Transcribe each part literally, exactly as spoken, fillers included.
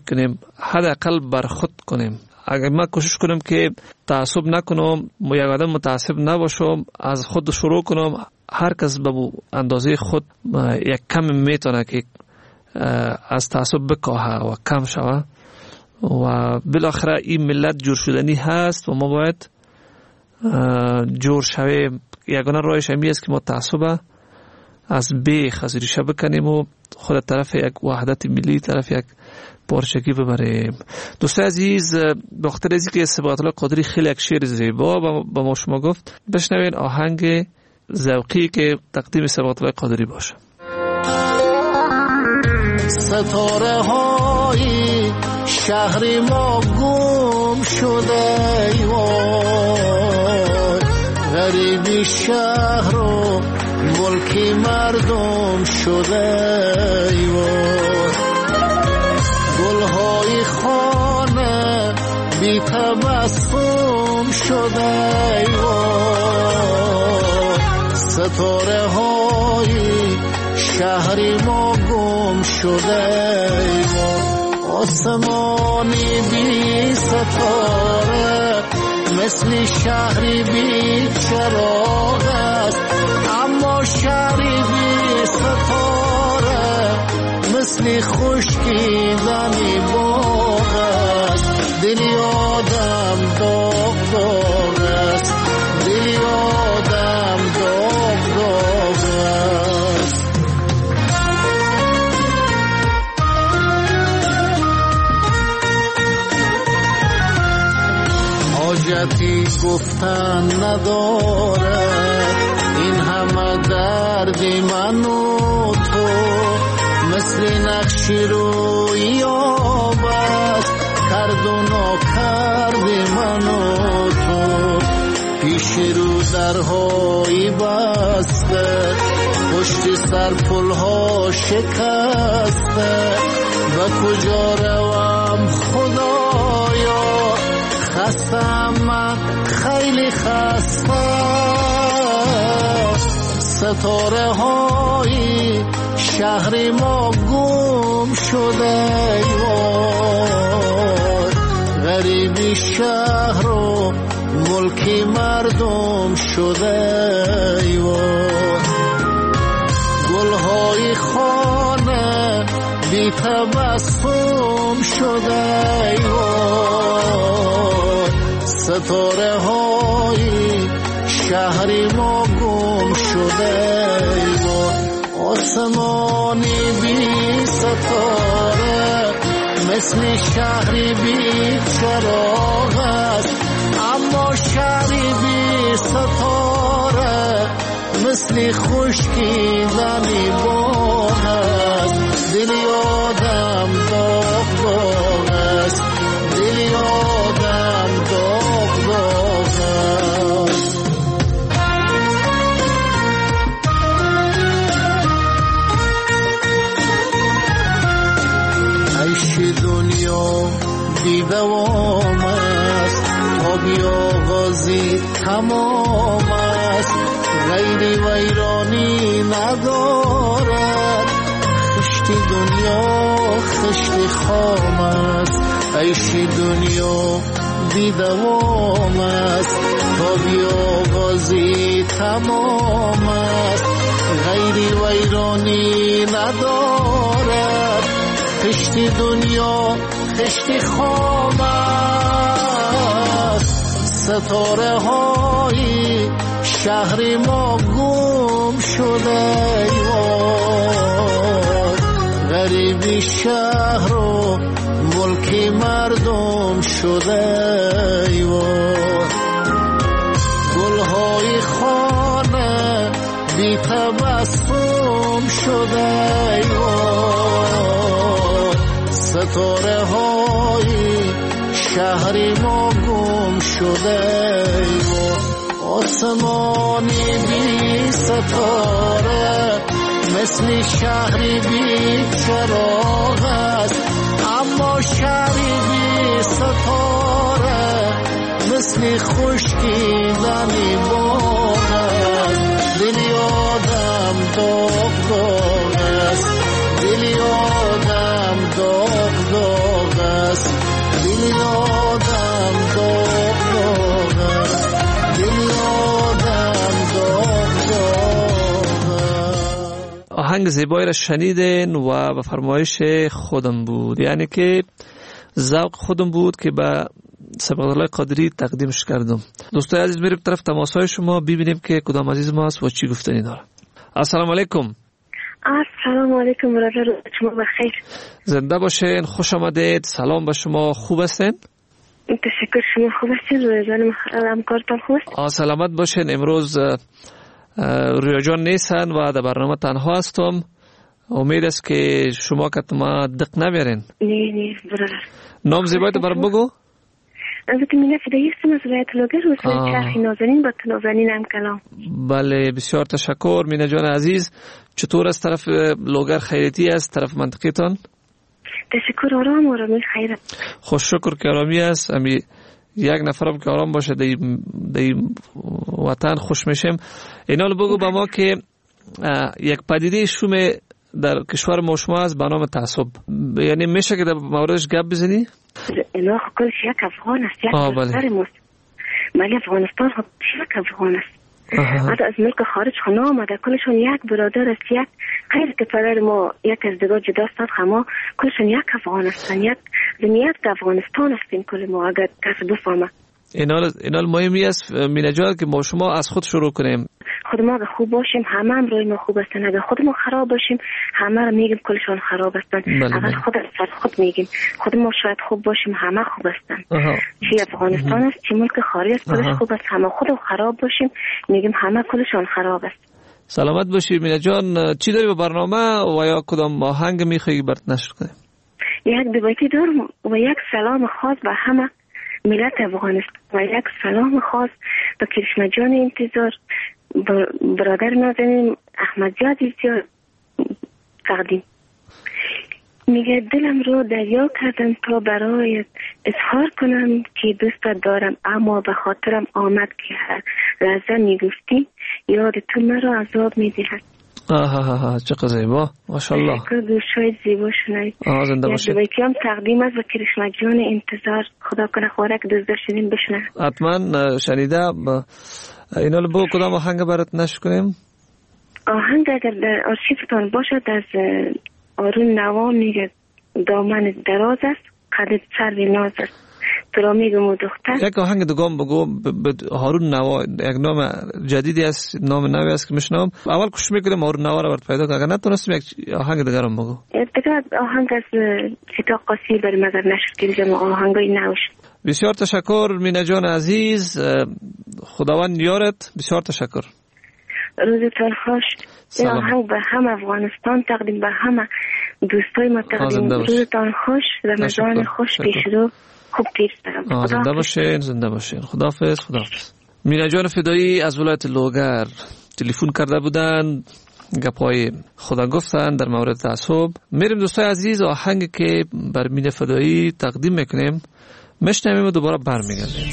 کنیم حداقل بر خود کنیم. اگر ما کوشش کنیم که تعصب نکنم، یک آدم متعصب نباشم، از خود شروع کنم، هر کس به اندازه خود یک کم میتونه که از تعصب بکاهه و کم شوه و بالاخره این ملت جور شدنی هست و ما باید جور شویم. یگانه راهش همی است که ما تعصب از بیخ از ریشه بکنیم و خود طرف یک وحدت ملی، طرف یک پارچگی ببریم. دوستای عزیز، بخاطر از اینکه صبغت الله قادری خیلی یک شعر زیبا با ما شما گفت، بشنوین آهنگ ذوقی که تقدیم صبغت الله قادری باشه. ستاره های شهر ما گم شده ایوان، غریبی شهر و ملکی مردم شده ایوان، گلهای خانه بی تبسم شده ایوان، ستاره های شهری ما گم شده ایوان، آسمانی بی ستاره مثل شهری بی چراغ است، اما شهری بی ستاره مثل خشکیدنی باغ است، دلی آدم داغ داغ است، دلی آدم داغ داغ است. حاجتی گفتن نداره این همه دردی من و تو، مثل نقشی روی آبت کرد و ناکردی من و تو، پیش رو درهایی بسته پشت سر پلها شکسته، به کجا روم خدایا خستم من خیلی خسته، ستاره های شهر ما گم شده ایوان، غریبی شهر و ملکی مردم شده ایوان، گلهای خانه بی تبسم شده ایوان، ستاره های شهری ما گم شده ایوان، آسمانی بی ستاره مثل شهری بی چراغ است، اما شهری بی ستاره مثل خشکیدنی باغ است، دلی آدم داغ داغ است، دلی آدم داغ داغ است. عیش دنیا بی دوام است، تا بی آغازی تمام است، غیری ویرانی ندارد، خشت دنیا خشت خام است، عیش دنیا بی دوام است، تا بی آغازی تمام است، غیری ویرانی ندارد، خشت دنیا خشت خام است، ستاره های شهر ما گم شده ایوان، غریبی شهر و ملکی مردم شده ایوان، گلهای خانه بی تبسم شده ایوان، ستاره های شهری ما گم شده ایوان، آسمانی بی ستاره مثل شهری بی چراغ است، اما شهری بی ستاره مثل خشکیدنی باغ است، دلی آدم داغ داغ است، دلی آدم داغ داغ است. آهنگ زیبایی را شنیدین و به فرمایش خودم بود، یعنی که ذوق خودم بود که به سبقت‌الله قادری تقدیمش کردم. دوستای عزیز میریم طرف تماس‌های شما ببینیم که کدام عزیز ما است و چی گفتنی داره. السلام علیکم. السلام علیکم برادر، شما بخیر. زنده باشین، خوش آمدید. سلام به شما، خوب هستین؟ تشکر، شما خوب هستین؟ رویا جان همکارتان خوب است؟ آه سلامت باشین. امروز رویا جان نیستن و در برنامه تنها هستم. امید است که شما که ما دق نمیارین. نه نه برادر. نام زیبایت برام بگو. البته من فدایی هستم از ولایت لوگر و سر چرخی نازنین با نازنین هم کلام. بله بسیار تشکر مینا جان عزیز. چطور از طرف لوگر خیریتی است طرف منطقیتان؟ تشکر، آرام آرامی خیرت. خوش شکر که آرامی است. امی یک نفرم که آرام باشه دی دی وطن خوش میشم. اینا بگو با ما که یک پدیده شوم در کشور ما شما است به نام تعصب، یعنی میشه که در موردش گپ بزنی؟ اینا کلش یک افغان است، یک برادر ماست. ملی افغانستان یک افغان است. حتی از ملک خارج خنا آمده، کلشون یک برادر است. یک غیر که پدر ما یک از دیگر جدا است، خما کلشون یک افغان هستن. یک زمیت افغانستان هستیم کل ما، اگر کسی بفهمه. اینال اینال مهمی است مینا جان که ما شما از خود شروع کنیم. خود ما خوب باشیم همه هم روی ما خوب هستن، اگر خود ما خراب باشیم همه رو میگیم کلشون خراب هستن. اگر خود سر خود میگیم خود ما شاید خوب باشیم همه خوب هستن. چی افغانستان است چی ملک خارج است کلش خوب است، همه خود خراب باشیم میگیم همه کلشون خراب است. سلامت باشی مینا جان. چی داری به برنامه و یا کدام آهنگ میخوای برات نشر کنیم؟ یک دوبایتی دارم و یک سلام خاص به همه ملت افغانستان و یک سلام خاص به کرشمه جان انتظار، برادر نازنین احمد زیاد زیاد تقدیم. میگه دلم رو دریا کردم تا برایت اظهار کنم که دوست دارم، اما به خاطرم آمد که هر لحظه میگفتی یاد تو مرا عذاب میدهد. آها ها ها چقدر زیبا، ماشاءالله. تشکر، دوشای زیبا شنید. آه زنده باشید. یک هم تقدیم از و کرشمه جان انتظار، خدا کنه خواره که دوست داشتیم بشنه. حتما شنیده. اینا رو با کدام آهنگ برات نشر کنیم؟ آهنگ اگر در آرشیفتان باشد از آرون نوا میگه دامن دراز است قدت سر ناز است تو را میگم و دختر. یک آهنگ دوگام بگو. هارون نوا یک نام جدیدی است، نام نوی است که میشنم. اول کوشش میکنم هارون نوا رو برات پیدا کنم، اگر نتونستم یک آهنگ دیگر هم بگو. دیگه آهنگ از سیتا قاسی بریم اگر نشد کنیم آهنگای نوش. بسیار تشکر مینا جان عزیز، خداوند یارت. بسیار تشکر. روزتان خوش. این آهنگ به همه افغانستان تقدیم، به همه دوستای ما تقدیم. روزتان خوش، رمضان خوش پیش رو خوب پیر دارم. زنده باشین، زنده باشین. خداحافظ. خداحافظ. مینا جان فدایی از ولایت لوگر تلفن کرده بودن، گپای خدا گفتن در مورد تعصب. میریم دوستای عزیز آهنگ که بر مینا فدایی تقدیم میکنیم میشنویم و دوباره برمیگردیم.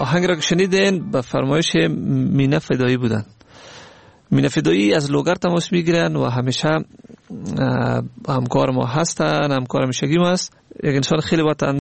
آهنگ را که شنیدین به فرمایش مینه فدایی بودن. مینه فدایی از لوگر تماس میگیرن و همیشه همکار ما هستن، همکار همیشگی ما است. یک انسان خیلی با